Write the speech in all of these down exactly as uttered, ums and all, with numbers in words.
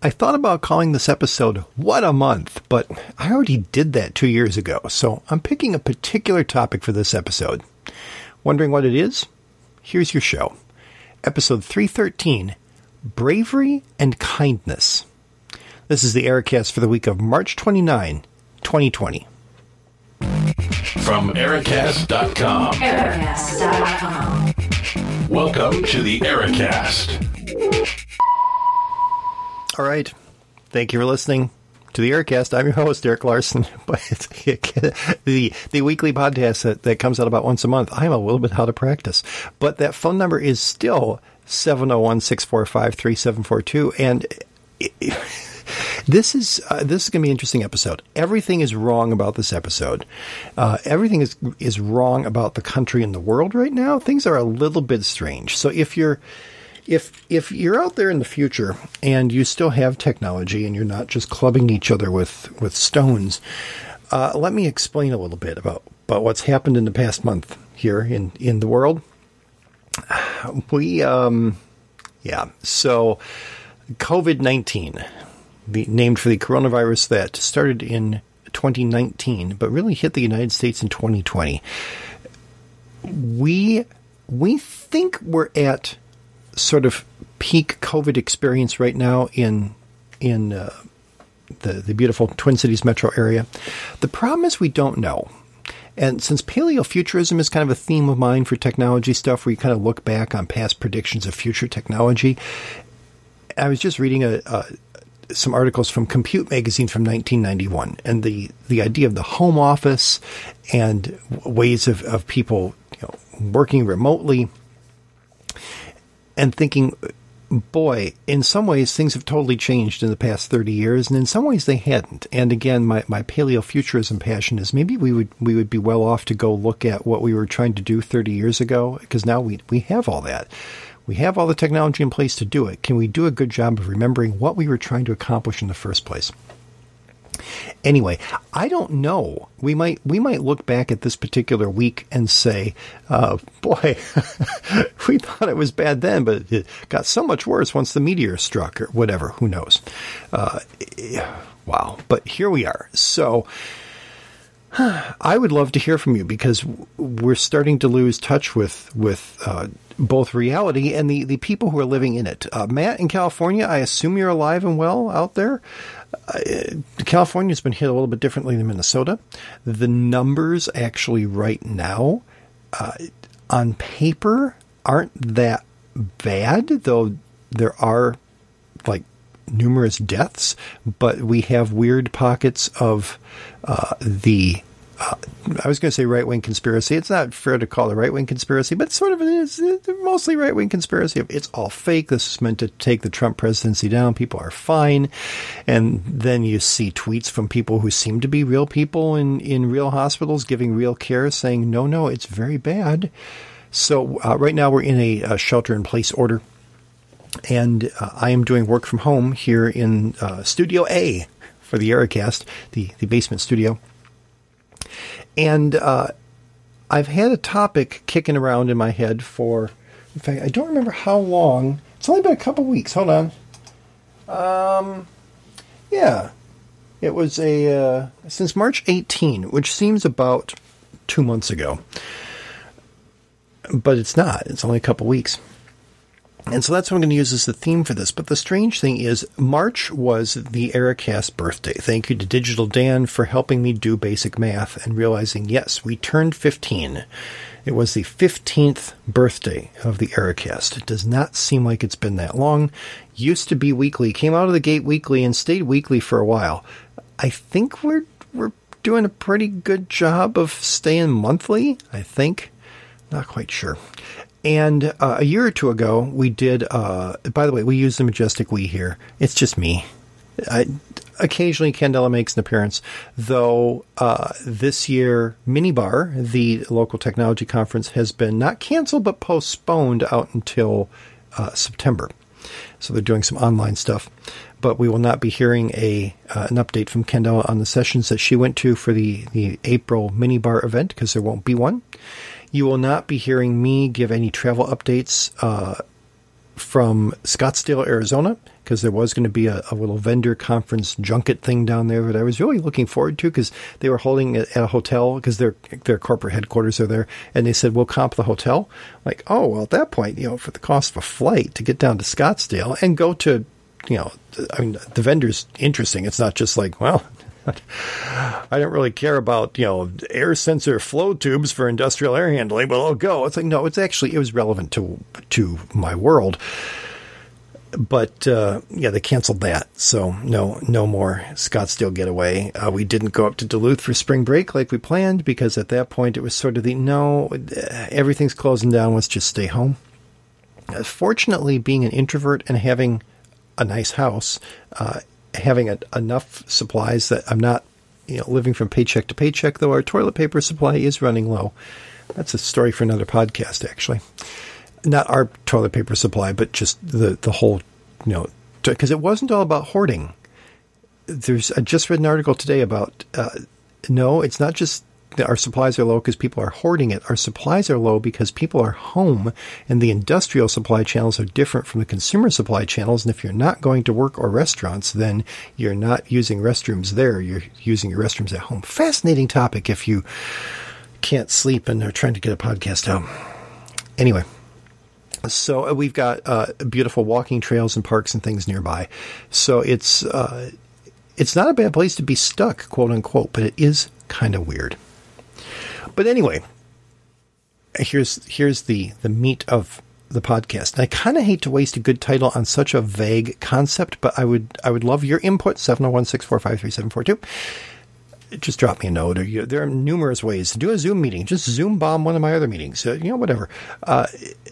I thought about calling this episode What a Month, but I already did that two years ago, so I'm picking a particular topic for this episode. Wondering what it is? Here's your show. Episode three thirteen, Bravery and Kindness. This is the Ericast for the week of March twenty-ninth, twenty twenty. From Ericast dot com. Ericast dot com. Welcome to the Ericast. All right. Thank you for listening to the Ericast. I'm your host, Eric Larson. But the the weekly podcast that, that comes out about once a month. I'm a little bit out of practice. But that phone number is still seven oh one, six four five, three seven four two. And it, it, this is uh, this is going to be an interesting episode. Everything is wrong about this episode. Uh, everything is is wrong about the country and the world right now. Things are a little bit strange. So if you're If if you're out there in the future and you still have technology and you're not just clubbing each other with, with stones, uh, let me explain a little bit about, about what's happened in the past month here in, in the world. We, um, yeah, so COVID nineteen, the, named for the coronavirus that started in twenty nineteen, but really hit the United States in twenty twenty. We, we think we're at sort of peak COVID experience right now in in uh, the the beautiful Twin Cities metro area. The problem is we don't know. And since paleofuturism is kind of a theme of mine for technology stuff, where you kind of look back on past predictions of future technology, I was just reading a, a some articles from Compute magazine from nineteen ninety-one, and the, the idea of the home office and ways of, of people, you know, working remotely. And thinking, boy, in some ways things have totally changed in the past thirty years, and in some ways they hadn't. And again, my, my paleofuturism passion is maybe we would we would be well off to go look at what we were trying to do thirty years ago, because now we we have all that. We have all the technology in place to do it. Can we do a good job of remembering what we were trying to accomplish in the first place? Anyway, I don't know. We might we might look back at this particular week and say, uh, boy, we thought it was bad then, but it got so much worse once the meteor struck or whatever. Who knows? Uh, wow. But here we are. So I would love to hear from you, because we're starting to lose touch with, with uh, both reality and the, the people who are living in it. Uh, Matt in California, I assume you're alive and well out there. Uh, California's been hit a little bit differently than Minnesota. The numbers actually right now, uh, on paper, aren't that bad, though there are like numerous deaths, but we have weird pockets of uh, the Uh, I was going to say right-wing conspiracy. It's not fair to call it a right-wing conspiracy, but sort of it is. It's mostly right-wing conspiracy. It's all fake. This is meant to take the Trump presidency down. People are fine. And then you see tweets from people who seem to be real people in, in real hospitals giving real care, saying, no, no, it's very bad. So uh, right now we're in a, a shelter-in-place order. And uh, I am doing work from home here in uh, Studio A for the Ericast, the, the basement studio. And uh, I've had a topic kicking around in my head for, in fact, I don't remember how long. It's only been a couple weeks. Hold on. Um, yeah. It was a, uh, since March eighteenth, which seems about two months ago. But it's not. It's only a couple weeks. And so that's what I'm going to use as the theme for this. But the strange thing is, March was the Ericast birthday. Thank you to Digital Dan for helping me do basic math and realizing, yes, we turned fifteen. It was the fifteenth birthday of the Ericast. It does not seem like it's been that long. Used to be weekly. Came out of the gate weekly and stayed weekly for a while. I think we're we're doing a pretty good job of staying monthly, I think. Not quite sure. And uh, a year or two ago, we did, uh, by the way, we use the majestic we here. It's just me. I, occasionally, Candela makes an appearance, though uh, this year, Minibar, the local technology conference, has been not canceled, but postponed out until uh, September. So they're doing some online stuff. But we will not be hearing a uh, an update from Candela on the sessions that she went to for the, the April Minibar event, because there won't be one. You will not be hearing me give any travel updates uh, from Scottsdale, Arizona, because there was going to be a, a little vendor conference junket thing down there that I was really looking forward to, because they were holding it at a hotel, because their their corporate headquarters are there, and they said, we'll comp the hotel. Like, oh, well, at that point, you know, for the cost of a flight to get down to Scottsdale and go to, you know, I mean, the vendor's interesting. It's not just like, well, I don't really care about, you know, air sensor flow tubes for industrial air handling, but I'll go. It's like, no, it's actually, it was relevant to to my world. But, uh, yeah, they canceled that. So no, no more Scottsdale getaway. Uh, we didn't go up to Duluth for spring break like we planned, because at that point it was sort of the, no, everything's closing down. Let's just stay home. Uh, fortunately, being an introvert and having a nice house, uh, having a, enough supplies that I'm not, you know, living from paycheck to paycheck, though our toilet paper supply is running low. That's a story for another podcast, actually. Not our toilet paper supply, but just the, the whole, you know, because it wasn't all about hoarding. There's, I just read an article today about, uh, no, it's not just that our supplies are low because people are hoarding it. Our supplies are low because people are home, and the industrial supply channels are different from the consumer supply channels. And if you're not going to work or restaurants, then you're not using restrooms there. You're using your restrooms at home. Fascinating topic if you can't sleep and are trying to get a podcast out. Anyway. So we've got uh, beautiful walking trails and parks and things nearby. So it's uh, it's not a bad place to be stuck, quote unquote, but it is kind of weird. But anyway, here's here's the, the meat of the podcast. And I kind of hate to waste a good title on such a vague concept, but I would I would love your input. seven oh one, six four five, three seven four two. Just drop me a note. Or you, there are numerous ways to do a Zoom meeting. Just Zoom bomb one of my other meetings. Uh, you know, whatever. Uh,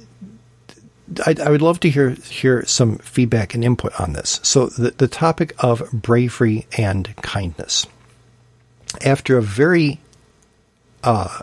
I, I would love to hear hear some feedback and input on this. So the, the topic of bravery and kindness. After a very uh,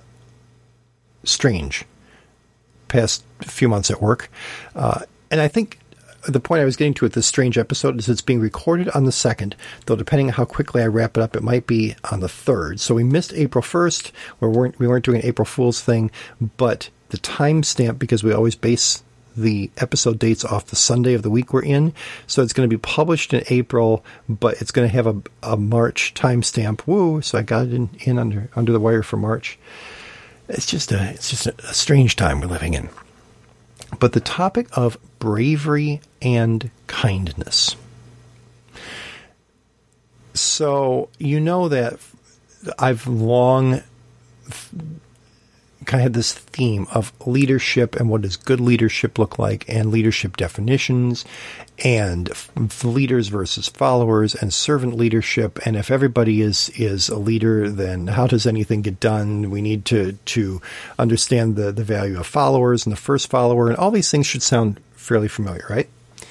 strange past few months at work, uh, and I think the point I was getting to with this strange episode is it's being recorded on the second, though depending on how quickly I wrap it up, it might be on the third. So we missed April first, where we weren't, we weren't doing an April Fool's thing, but the timestamp, because we always base the episode dates off the Sunday of the week we're in. So it's going to be published in April, but it's going to have a, a March timestamp. Woo! So I got it in, in under under the wire for March. It's just a it's just a, a strange time we're living in. But the topic of bravery and kindness. So you know that I've long kind of had this theme of leadership and what does good leadership look like, and leadership definitions, and f- leaders versus followers, and servant leadership. And if everybody is is a leader, then how does anything get done? We need to to understand the, the value of followers and the first follower, and all these things should sound fairly familiar, right?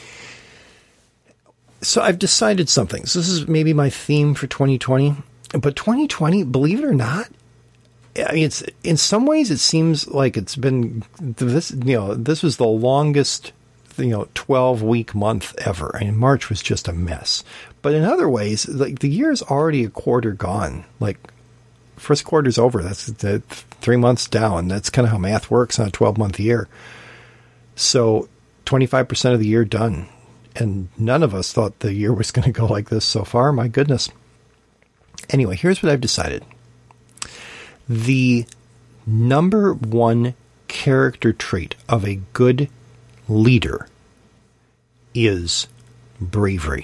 So I've decided something. So this is maybe my theme for twenty twenty, but twenty twenty, believe it or not, I mean, it's in some ways it seems like it's been this. You know, this was the longest, you know, twelve week month ever. I mean, March was just a mess. But in other ways, like the year is already a quarter gone. Like first quarter's over. That's the three months down. That's kind of how math works on a twelve month year. So twenty-five percent of the year done, and none of us thought the year was going to go like this so far. My goodness. Anyway, here's what I've decided. The number one character trait of a good leader is bravery.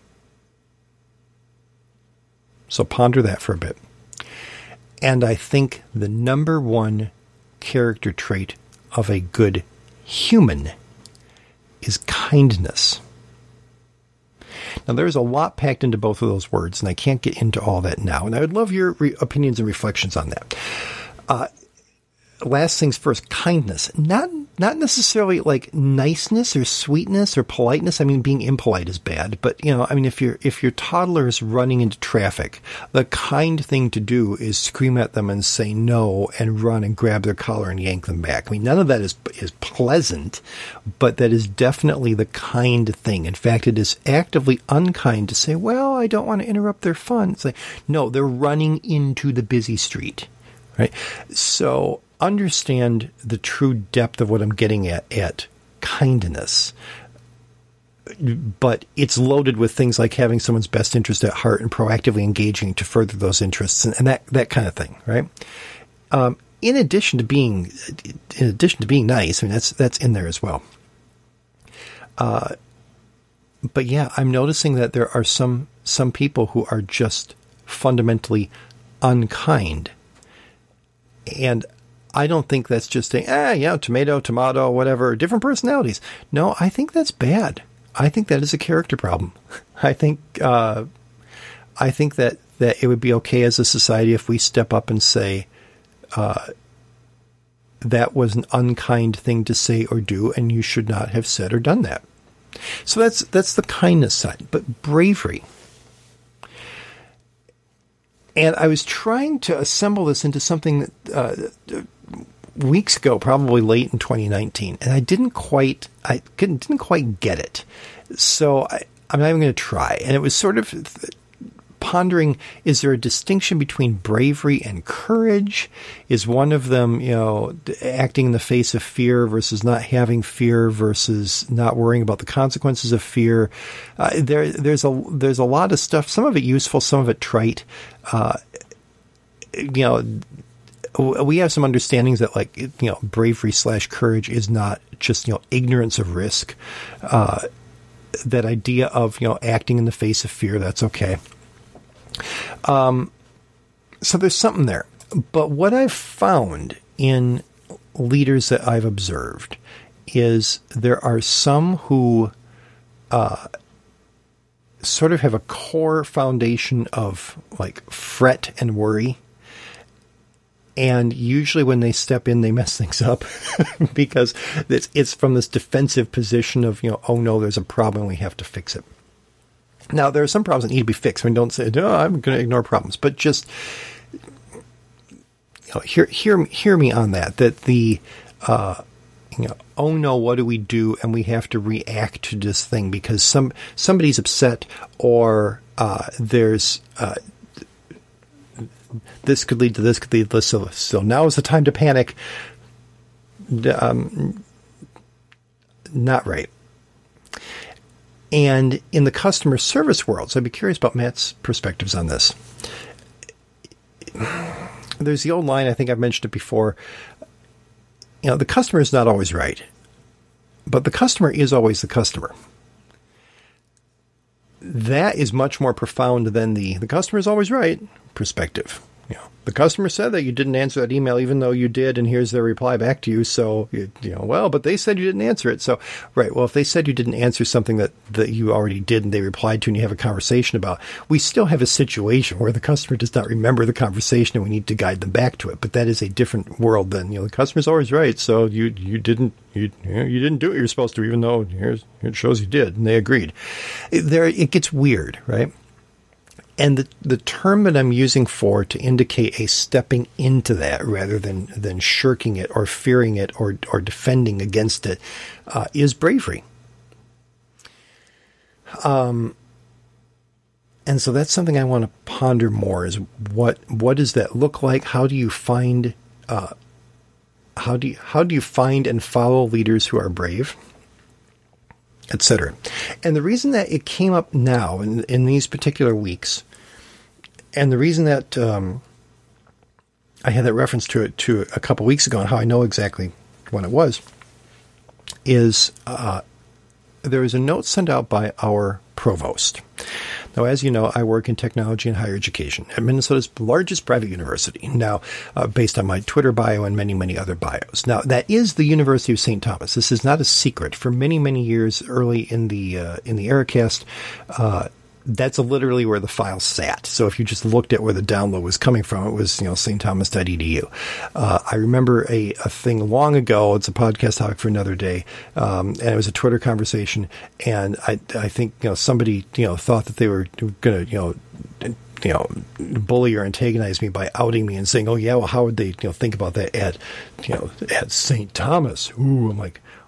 So ponder that for a bit. And I think the number one character trait of a good human is kindness. Now, there's a lot packed into both of those words, and I can't get into all that now. And I would love your re- opinions and reflections on that. Uh, last things first, kindness. Not not necessarily like niceness or sweetness or politeness. I mean, being impolite is bad. But, you know, I mean, if, you're, if your toddler is running into traffic, the kind thing to do is scream at them and say no and run and grab their collar and yank them back. I mean, none of that is is pleasant, but that is definitely the kind thing. In fact, it is actively unkind to say, well, I don't want to interrupt their fun. It's like, no, they're running into the busy street, right? So understand the true depth of what I'm getting at, at kindness. But it's loaded with things like having someone's best interest at heart and proactively engaging to further those interests and, and that, that kind of thing, right? Um, in addition to being, in addition to being nice, I mean, that's, that's in there as well. Uh, but yeah, I'm noticing that there are some, some people who are just fundamentally unkind. And I don't think that's just a, ah, yeah, tomato, tomato, whatever, different personalities. No, I think that's bad. I think that is a character problem. I think, uh, I think that, that it would be okay as a society if we step up and say, uh, that was an unkind thing to say or do, and you should not have said or done that. So that's, that's the kindness side, but bravery. And I was trying to assemble this into something that, uh, weeks ago, probably late in twenty nineteen, and I didn't quite, I couldn't, didn't quite get it. So I, I'm not even going to try. And it was sort of pondering, is there a distinction between bravery and courage? Is one of them, you know, acting in the face of fear versus not having fear versus not worrying about the consequences of fear? Uh, there, there's a, there's a lot of stuff, some of it useful, some of it trite. Uh, you know, we have some understandings that, like, you know, bravery slash courage is not just, you know, ignorance of risk. Uh, that idea of, you know, acting in the face of fear, that's okay. Um, so there's something there. But what I've found in leaders that I've observed is there are some who uh, sort of have a core foundation of, like, fret and worry. And usually when they step in, they mess things up because it's, it's from this defensive position of, you know, oh no, there's a problem, we have to fix it. Now, there are some problems that need to be fixed. I mean, don't say, no, I'm going to ignore problems, but just, you know, hear, hear, hear me on that, that the, uh, you know, oh no, what do we do? And we have to react to this thing because some, somebody's upset or, uh, there's, uh, this could lead to this, could lead to this. So, so now is the time to panic. Um, not right. And in the customer service world, so I'd be curious about Matt's perspectives on this. There's the old line, I think I've mentioned it before. You know, the customer is not always right, but the customer is always the customer. That is much more profound than the, the customer is always right perspective. You know, the customer said that you didn't answer that email, even though you did, and here's their reply back to you. So, you, you know, well, but they said you didn't answer it. So, right. Well, if they said you didn't answer something that, that you already did and they replied to and you have a conversation about, we still have a situation where the customer does not remember the conversation and we need to guide them back to it. But that is a different world than, you know, the customer's always right. So you, you didn't, you, you, know, you didn't do what you're supposed to, even though here's, it shows you did. And they agreed. It, there, it gets weird, right? And the, the term that I'm using for to indicate a stepping into that rather than, than shirking it or fearing it or, or defending against it uh, is bravery. Um, and so that's something I want to ponder more is what, what does that look like? How do you find, uh, how do you, how do you find and follow leaders who are brave? Et cetera. And the reason that it came up now in, in these particular weeks, and the reason that um, I had that reference to it to a couple weeks ago and how I know exactly what it was, is uh, there was a note sent out by our provost. Now, as you know, I work in technology and higher education at Minnesota's largest private university, now uh, based on my Twitter bio and many, many other bios. Now, that is the University of Saint Thomas. This is not a secret. For many, many years early in the uh, in the Ericast, uh, that's literally where the file sat. So if you just looked at where the download was coming from, it was, you know, st thomas dot e d u. Uh, I remember a, a thing long ago. It's a podcast topic for another day. Um, and it was a Twitter conversation. And I, I think, you know, somebody, you know, thought that they were going to, you know, you know, bully or antagonize me by outing me and saying, oh yeah, well, how would they, you know, think about that at, you know, at Saint Thomas? Ooh, I'm like,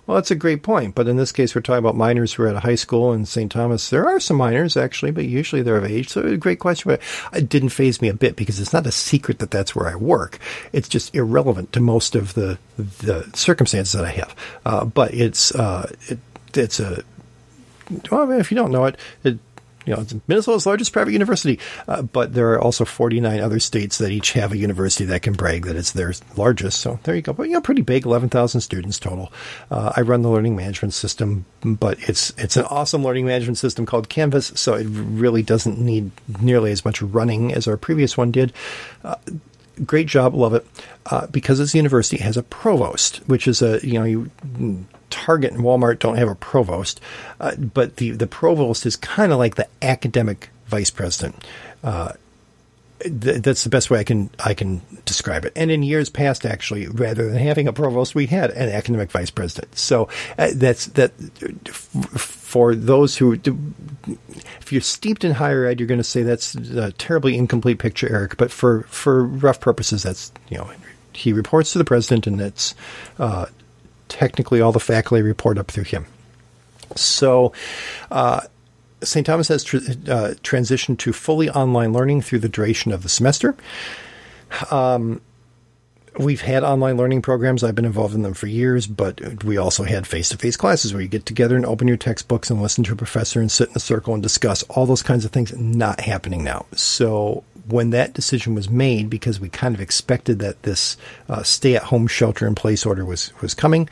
Well, that's a great point. But in this case, we're talking about minors who are at a high school in Saint Thomas. There are some minors, actually, but usually they're of age. So a great question. But it didn't faze me a bit because it's not a secret that that's where I work. It's just irrelevant to most of the the circumstances that I have. Uh, but it's uh, it, it's a well, I mean, if you don't know it, it you know, it's Minnesota's largest private university, uh, but there are also forty-nine other states that each have a university that can brag that it's their largest. So there you go. But, you know, pretty big, eleven thousand students total. Uh, I run the learning management system, but it's it's an awesome learning management system called Canvas, so it really doesn't need nearly as much running as our previous one did. Uh, great job. Love it. Uh, because it's a university, it has a provost, which is a, you know, you... Target and Walmart don't have a provost, uh, but the, the provost is kind of like the academic vice president. Uh, th- that's the best way I can I can describe it. And in years past, actually, rather than having a provost, we had an academic vice president. So uh, that's that. F- for those who, do, if you're steeped in higher ed, you're going to say that's a terribly incomplete picture, Eric. But for for rough purposes, that's, you know, he reports to the president, and it's. Uh, Technically, all the faculty report up through him. So, uh, Saint Thomas has tr- uh, transitioned to fully online learning through the duration of the semester. Um, we've had online learning programs. I've been involved in them for years, but we also had face-to-face classes where you get together and open your textbooks and listen to a professor and sit in a circle and discuss all those kinds of things. Not happening now. So, when that decision was made, because we kind of expected that this uh, stay-at-home shelter-in-place order was, was coming,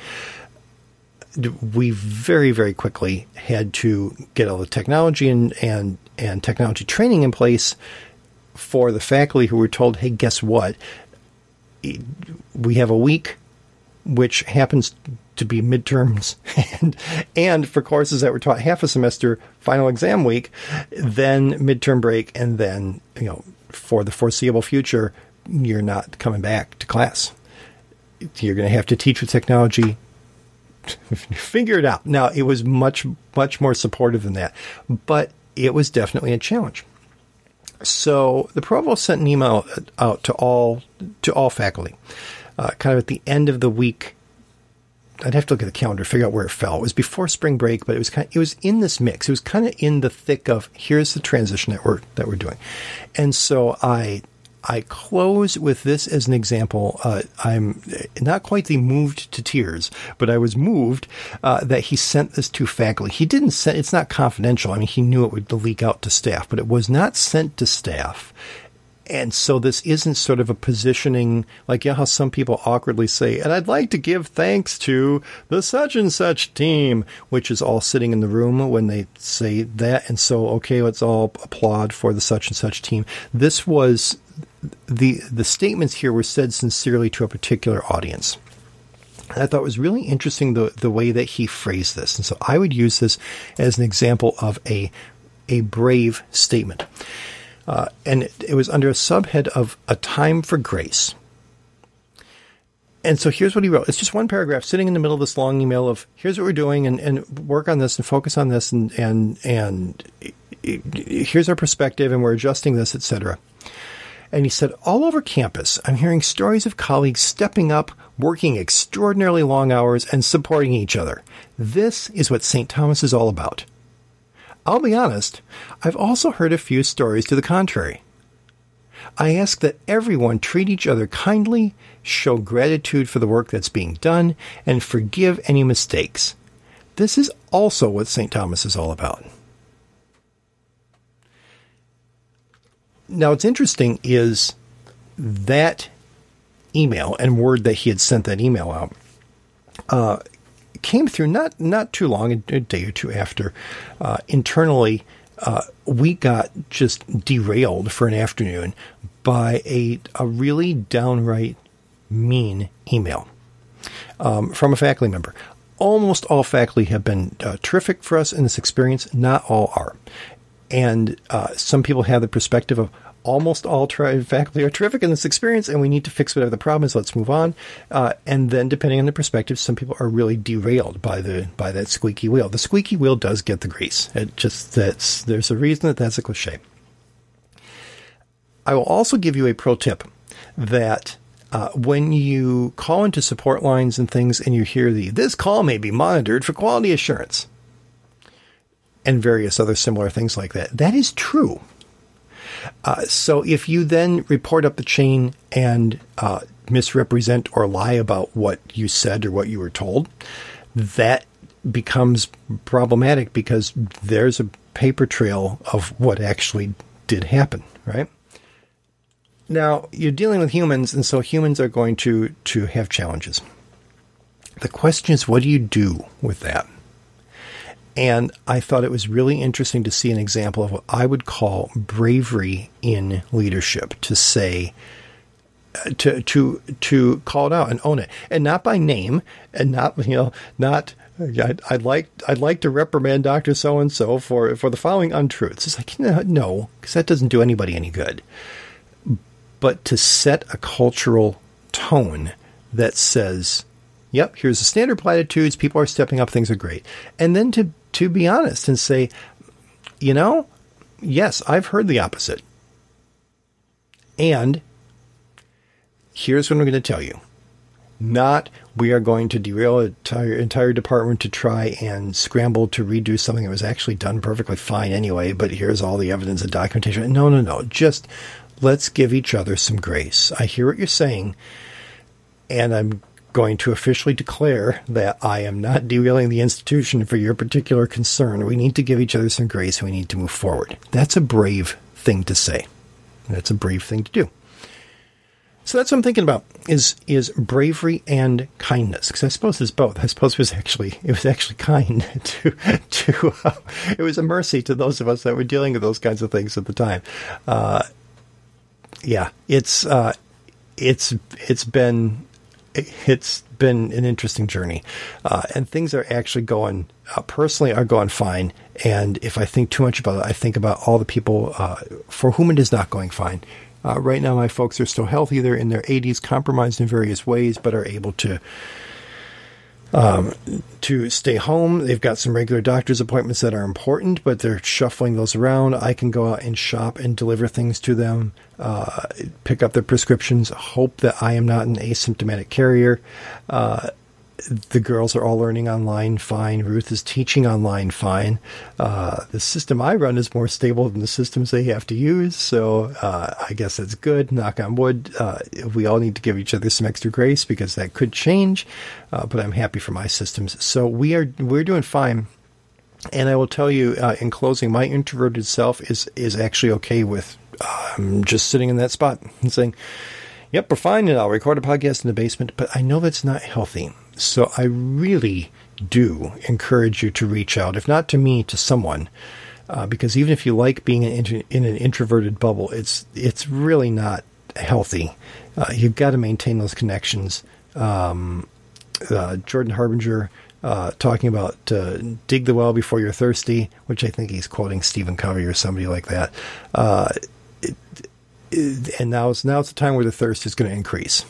we very, very quickly had to get all the technology and, and, and technology training in place for the faculty who were told, hey, guess what? We have a week, which happens to be midterms, and and for courses that were taught half a semester, final exam week, then midterm break, and then, you know, for the foreseeable future, you're not coming back to class. You're going to have to teach with technology. Figure it out. Now, it was much, much more supportive than that, but it was definitely a challenge. So the provost sent an email out to all to all faculty, uh, kind of at the end of the week. I'd have to look at the calendar, figure out where it fell. It was before spring break, but it was kind of, it was in this mix. It was kind of in the thick of, here's the transition that we're that we're doing. And so I I close with this as an example. Uh, I'm not quite the moved to tears, but I was moved uh, that he sent this to faculty. He didn't send, it's not confidential. I mean, he knew it would leak out to staff, but it was not sent to staff. And so this isn't sort of a positioning like, you know, how some people awkwardly say, and I'd like to give thanks to the such and such team, which is all sitting in the room when they say that. And so, okay, let's all applaud for the such and such team. This was the, the statements here were said sincerely to a particular audience. And I thought it was really interesting the, the way that he phrased this. And so I would use this as an example of a, a brave statement. Uh, and it, it was under a subhead of A Time for Grace. And so here's what he wrote. It's just one paragraph sitting in the middle of this long email of, here's what we're doing, and, and work on this and focus on this, and, and, and here's our perspective, and we're adjusting this, et cetera. And he said, all over campus, I'm hearing stories of colleagues stepping up, working extraordinarily long hours, and supporting each other. This is what Saint Thomas is all about. I'll be honest, I've also heard a few stories to the contrary. I ask that everyone treat each other kindly, show gratitude for the work that's being done, and forgive any mistakes. This is also what Saint Thomas is all about. Now, what's interesting is that email and word that he had sent that email out uh, came through not not too long, a day or two after. Uh, internally, uh, we got just derailed for an afternoon by a a really downright mean email um, from a faculty member. Almost all faculty have been uh, terrific for us in this experience. Not all are. And uh, some people have the perspective of almost all tri- faculty are terrific in this experience, and we need to fix whatever the problem is. Let's move on. Uh, and then, depending on the perspective, some people are really derailed by the by that squeaky wheel. The squeaky wheel does get the grease. It just that's there's a reason that that's a cliche. I will also give you a pro tip that Uh, when you call into support lines and things and you hear the, this call may be monitored for quality assurance and various other similar things like that, that is true. Uh, so if you then report up the chain and uh, misrepresent or lie about what you said or what you were told, that becomes problematic because there's a paper trail of what actually did happen, right? Now, you're dealing with humans, and so humans are going to, to have challenges. The question is, what do you do with that? And I thought it was really interesting to see an example of what I would call bravery in leadership, to say, to to to call it out and own it, and not by name, and not, you know, not I'd, I'd like I'd like to reprimand Doctor So and So for for the following untruths. It's like, no, because that doesn't do anybody any good. But to set a cultural tone that says, yep, here's the standard platitudes, people are stepping up, things are great. And then to, to be honest and say, you know, yes, I've heard the opposite. And here's what I'm going to tell you. Not we are going to derail an entire, entire department to try and scramble to redo something that was actually done perfectly fine anyway, but here's all the evidence and documentation. No, no, no. Just let's give each other some grace. I hear what you're saying, and I'm going to officially declare that I am not derailing the institution for your particular concern. We need to give each other some grace, and we need to move forward. That's a brave thing to say. That's a brave thing to do. So that's what I'm thinking about, is is bravery and kindness. Because I suppose it's both. I suppose it was actually it was actually kind to to uh, it was a mercy to those of us that were dealing with those kinds of things at the time. Uh, yeah, it's uh, it's it's been it's been an interesting journey, uh, and things are actually going uh, personally are going fine. And if I think too much about it, I think about all the people uh, for whom it is not going fine. Uh, right now, my folks are still healthy. They're in their eighties, compromised in various ways, but are able to um, to stay home. They've got some regular doctor's appointments that are important, but they're shuffling those around. I can go out and shop and deliver things to them, uh, pick up their prescriptions, hope that I am not an asymptomatic carrier. Uh, the girls are all learning online fine. Ruth is teaching online fine. Uh, the system I run is more stable than the systems they have to use, so uh, I guess that's good. Knock on wood. Uh, we all need to give each other some extra grace because that could change, uh, but I'm happy for my systems. So we are we're doing fine. And I will tell you, uh, in closing, my introverted self is is actually okay with um, just sitting in that spot and saying, yep, we're fine, and I'll record a podcast in the basement, but I know that's not healthy. So I really do encourage you to reach out, if not to me, to someone, uh, because even if you like being in, in an introverted bubble, it's it's really not healthy. Uh, you've got to maintain those connections. Um, uh, Jordan Harbinger uh, talking about uh, dig the well before you're thirsty, which I think he's quoting Stephen Covey or somebody like that. Uh, it, it, and now it's, now it's the time where the thirst is going to increase.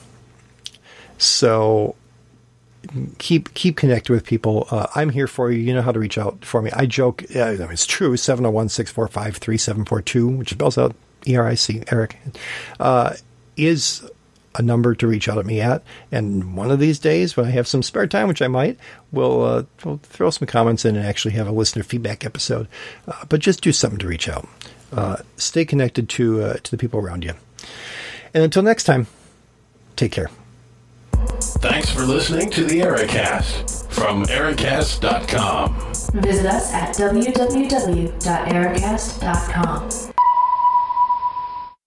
So keep keep connected with people. Uh, I'm here for you. You know how to reach out for me. I joke, uh, it's true, seven oh one, six four five, three seven four two, which spells out E R I C, Eric, uh, is a number to reach out at me at. And one of these days, when I have some spare time, which I might, we'll, uh, we'll throw some comments in and actually have a listener feedback episode. Uh, but just do something to reach out. Uh, stay connected to uh, to the people around you. And until next time, take care. Thanks for listening to the Ericast from Ericast dot com. Visit us at w w w dot ericast dot com.